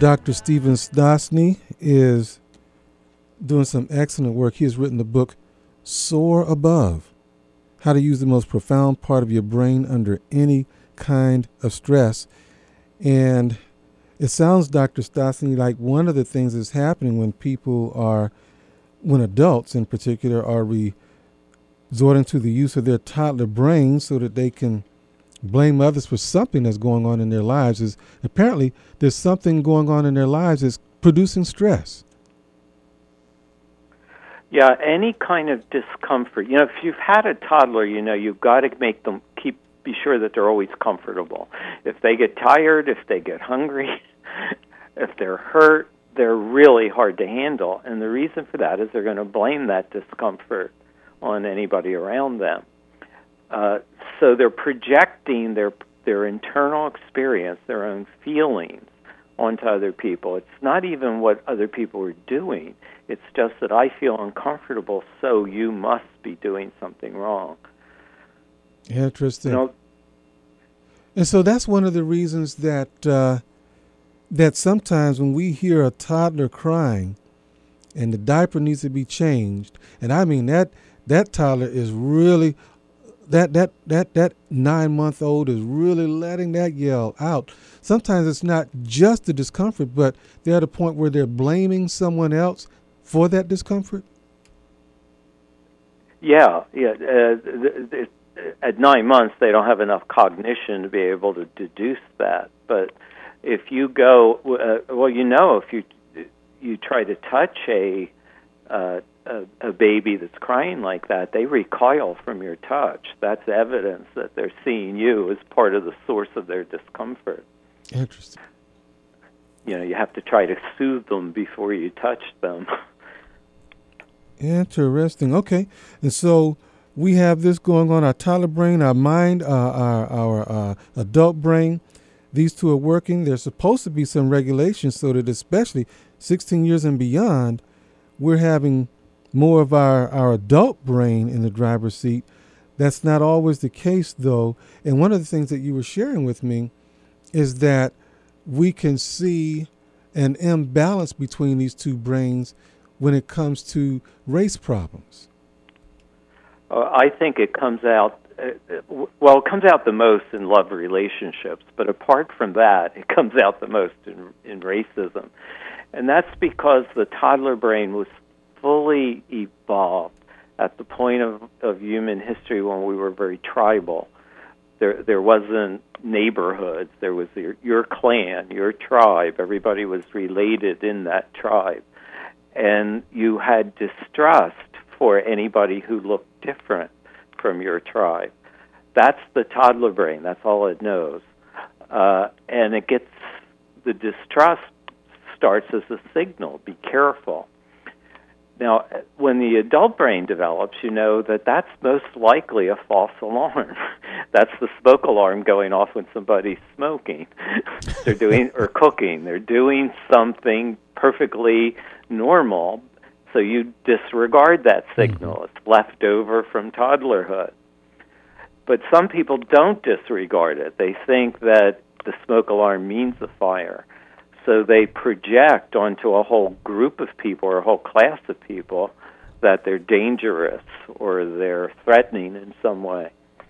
Dr. Stephen Stosny is doing some excellent work. He has written the book Soar Above, How to Use the Most Profound Part of Your Brain Under Any Kind of Stress. And it sounds, Dr. Stosny, like one of the things that's happening when adults in particular are resorting to the use of their toddler brains so that they can blame others for something that's going on in their lives, is apparently there's something going on in their lives that's producing stress. Yeah, any kind of discomfort. If you've had a toddler, you've got to make them be sure that they're always comfortable. If they get tired, if they get hungry, if they're hurt, they're really hard to handle. And the reason for that is they're going to blame that discomfort on anybody around them. So they're projecting their internal experience, their own feelings, onto other people. It's not even what other people are doing. It's just that I feel uncomfortable, so you must be doing something wrong. Interesting. And so that's one of the reasons that that sometimes when we hear a toddler crying and the diaper needs to be changed, and I mean that toddler is really that 9-month-old is really letting that yell out. Sometimes it's not just the discomfort, but they're at a point where they're blaming someone else for that discomfort. Yeah. At 9 months, they don't have enough cognition to be able to deduce that. But if you go, if you try to touch a baby that's crying like that, they recoil from your touch. That's evidence that they're seeing you as part of the source of their discomfort. Interesting. You have to try to soothe them before you touch them. Interesting. Okay. And so we have this going on, our toddler brain, our mind, our adult brain. These two are working. There's supposed to be some regulations so that especially 16 years and beyond, we're having more of our adult brain in the driver's seat. That's not always the case, though. And one of the things that you were sharing with me is that we can see an imbalance between these two brains when it comes to race problems. I think it comes out, it comes out the most in love relationships, but apart from that, it comes out the most in racism. And that's because the toddler brain was fully evolved at the point of human history when we were very tribal. There wasn't neighborhoods. There was your clan, your tribe. Everybody was related in that tribe. And you had distrust for anybody who looked different from your tribe. That's the toddler brain. That's all it knows. And the distrust starts as a signal. Be careful. Now, when the adult brain develops, you know that's most likely a false alarm. That's the smoke alarm going off when somebody's smoking. They're doing or cooking. They're doing something perfectly normal, so you disregard that signal. It's left over from toddlerhood. But some people don't disregard it. They think that the smoke alarm means a fire. So they project onto a whole group of people or a whole class of people that they're dangerous or they're threatening in some way.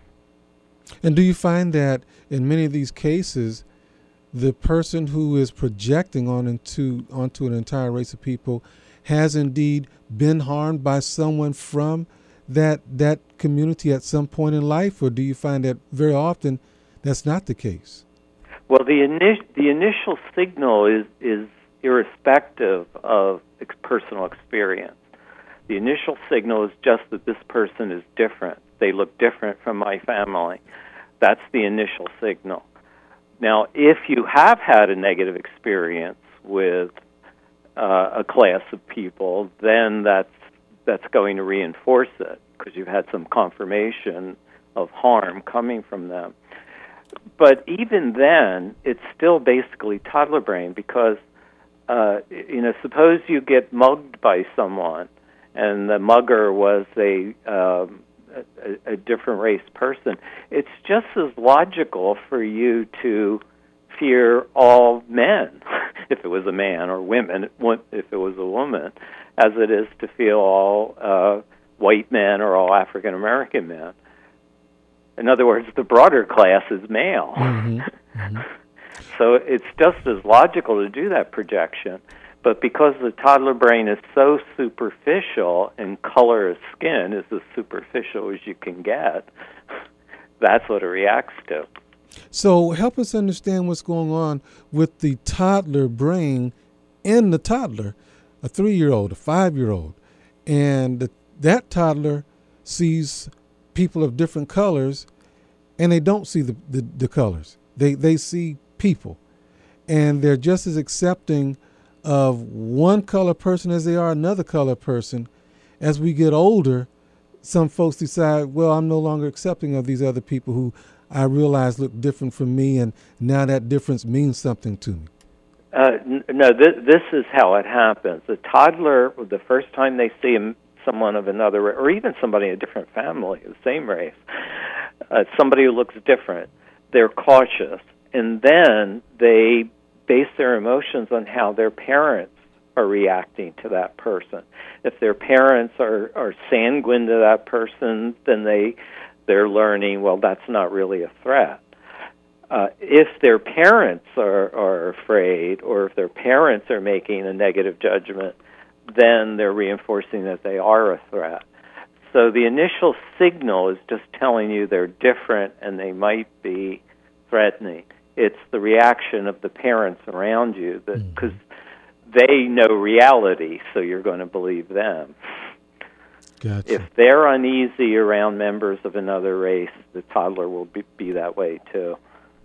And do you find that in many of these cases, the person who is projecting onto an entire race of people has indeed been harmed by someone from that community at some point in life, or do you find that very often that's not the case? Well, the initial signal is irrespective of personal experience. The initial signal is just that this person is different. They look different from my family. That's the initial signal. Now, if you have had a negative experience with a class of people, then that's going to reinforce it because you've had some confirmation of harm coming from them. But even then, it's still basically toddler brain because, suppose you get mugged by someone and the mugger was a different race person. It's just as logical for you to fear all men. If if it was a man, or women if it was a woman, as it is to feel all white men or all African American men. In other words, the broader class is male. Mm-hmm. Mm-hmm. So it's just as logical to do that projection. But because the toddler brain is so superficial and color of skin is as superficial as you can get, that's what it reacts to. So help us understand what's going on with the toddler brain in the toddler, a 3-year-old, a 5-year-old. And that toddler sees people of different colors, and they don't see the colors. They see people. And they're just as accepting of one color person as they are another color person. As we get older, some folks decide, well, I'm no longer accepting of these other people who I realize look different from me, and now that difference means something to me. No, this is how it happens. The toddler, the first time they see someone of another, or even somebody in a different family, the same race, somebody who looks different, they're cautious. And then they base their emotions on how their parents are reacting to that person. If their parents are sanguine to that person, then they're learning, well, that's not really a threat. If their parents are afraid, or if their parents are making a negative judgment, then they're reinforcing that they are a threat. So the initial signal is just telling you they're different and they might be threatening. It's the reaction of the parents around you, because they know reality, so you're going to believe them. Gotcha. If they're uneasy around members of another race, the toddler will be that way too.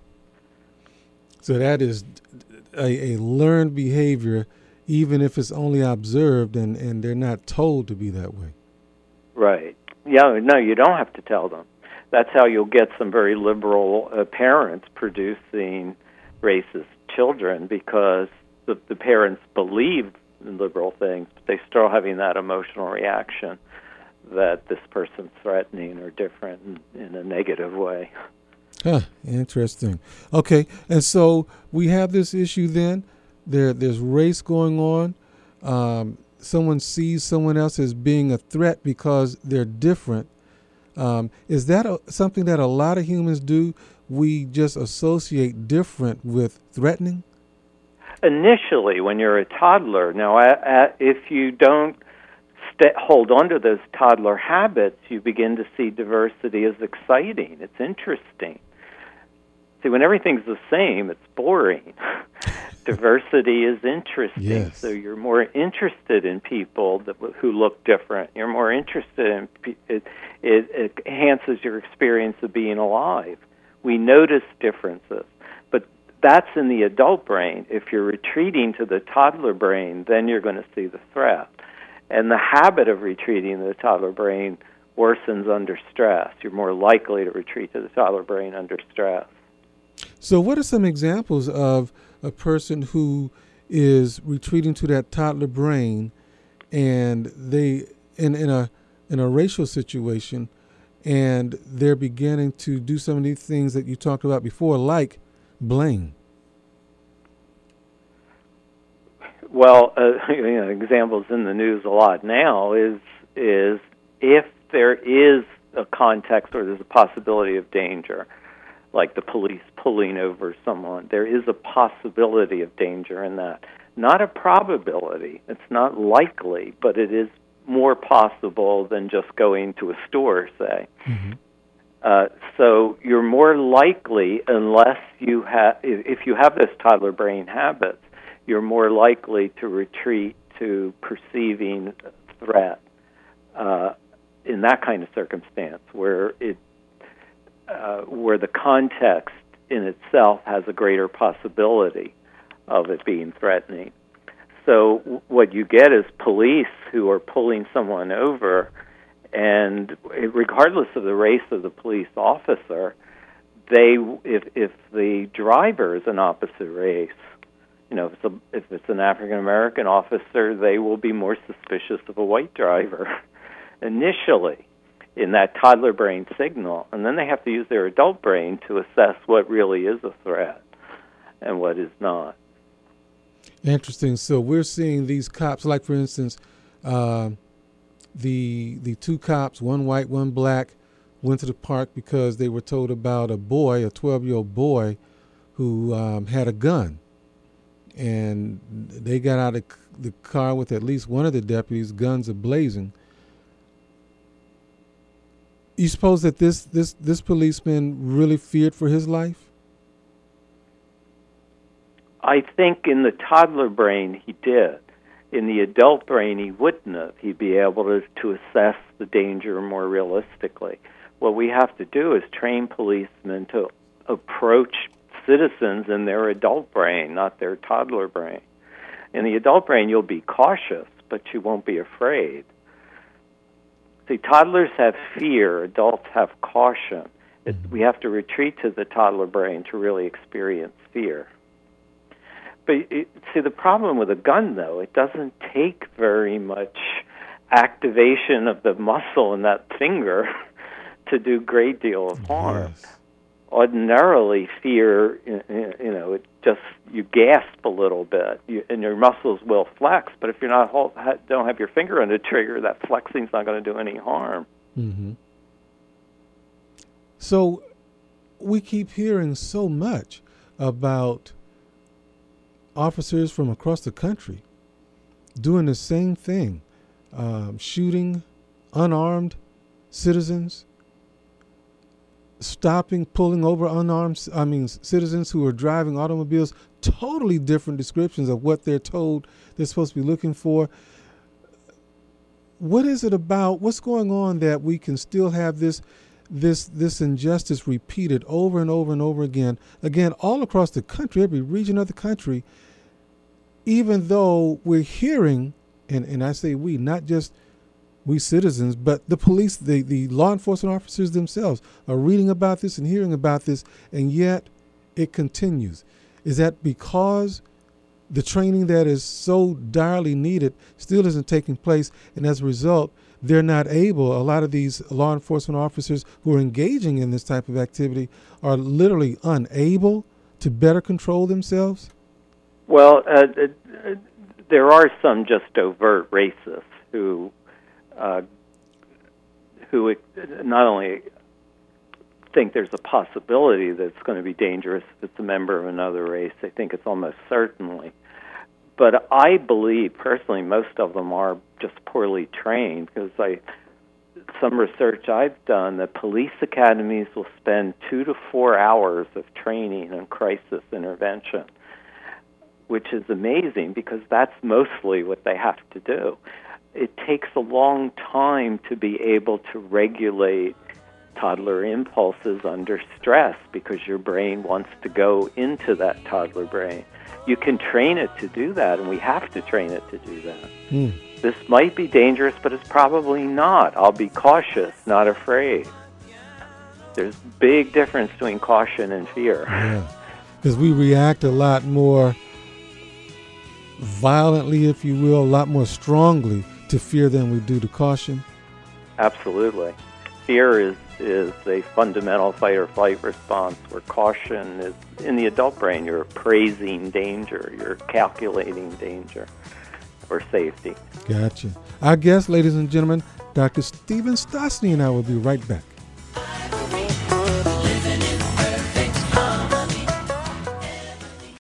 So that is a learned behavior, even if it's only observed and they're not told to be that way. Right. Yeah, no, you don't have to tell them. That's how you'll get some very liberal parents producing racist children, because the parents believe in liberal things, but they start having that emotional reaction that this person's threatening or different in a negative way. Huh, interesting. Okay, and so we have this issue then. There's race going on. Someone sees someone else as being a threat because they're different. Is that something that a lot of humans do? We just associate different with threatening? Initially, when you're a toddler. Now, if you don't hold on to those toddler habits, you begin to see diversity as exciting. It's interesting. See, when everything's the same, it's boring. Diversity is interesting. Yes. So you're more interested in people who look different. You're more interested in it enhances your experience of being alive. We notice differences. But that's in the adult brain. If you're retreating to the toddler brain, then you're going to see the threat. And the habit of retreating to the toddler brain worsens under stress. You're more likely to retreat to the toddler brain under stress. So what are some examples of a person who is retreating to that toddler brain, and they in a racial situation, and they're beginning to do some of these things that you talked about before, like blame? Well, examples in the news a lot now is if there is a context where there's a possibility of danger, like the police pulling over someone, there is a possibility of danger in that. Not a probability. It's not likely, but it is more possible than just going to a store, say. Mm-hmm. So you're more likely, unless you have, if you have this toddler brain habits, you're more likely to retreat to perceiving threat in that kind of circumstance, where the context in itself has a greater possibility of it being threatening. So what you get is police who are pulling someone over, and regardless of the race of the police officer, if the driver is an opposite race, if it's an African American officer, they will be more suspicious of a white driver initially in that toddler brain signal, and then they have to use their adult brain to assess what really is a threat and what is not. Interesting. So we're seeing these cops, like for instance, the two cops, one white, one black, went to the park because they were told about a boy, a 12-year-old boy, who had a gun, and they got out of the car with at least one of the deputies, guns ablazing. You suppose that this policeman really feared for his life? I think in the toddler brain he did. In the adult brain he wouldn't have. He'd be able to assess the danger more realistically. What we have to do is train policemen to approach citizens in their adult brain, not their toddler brain. In the adult brain you'll be cautious, but you won't be afraid. See, toddlers have fear, adults have caution. We have to retreat to the toddler brain to really experience fear. But see, the problem with a gun, though, it doesn't take very much activation of the muscle in that finger to do a great deal of harm. Yes. Ordinarily, fear, it just, you gasp a little bit, and your muscles will flex. But if you're don't have your finger on the trigger, that flexing's not going to do any harm. Mm-hmm. So we keep hearing so much about officers from across the country doing the same thing, shooting unarmed citizens, pulling over citizens who are driving automobiles, totally different descriptions of what they're told they're supposed to be looking for. What is it about? What's going on that we can still have this injustice repeated over and over and over again all across the country, every region of the country, even though we're hearing, and I say we, not just we citizens, but the police, the law enforcement officers themselves are reading about this and hearing about this, and yet it continues. Is that because the training that is so direly needed still isn't taking place, and as a result, they're not able, a lot of these law enforcement officers who are engaging in this type of activity are literally unable to better control themselves? Well, there are some just overt racists who not only think there's a possibility that it's going to be dangerous if it's a member of another race, they think it's almost certainly. But I believe, personally, most of them are just poorly trained, because some research I've done that police academies will spend 2 to 4 hours of training in crisis intervention, which is amazing because that's mostly what they have to do. It takes a long time to be able to regulate toddler impulses under stress because your brain wants to go into that toddler brain. You can train it to do that, and we have to train it to do that. This might be dangerous, but it's probably not. I'll be cautious, not afraid. There's a big difference between caution and fear. Yeah, because we react a lot more violently, if you will, a lot more strongly to fear than we do to caution. Absolutely. Fear is a fundamental fight-or-flight response, where caution is, in the adult brain, you're appraising danger, you're calculating danger or safety. Gotcha. Our guest, ladies and gentlemen, Dr. Stephen Stosny, and I will be right back.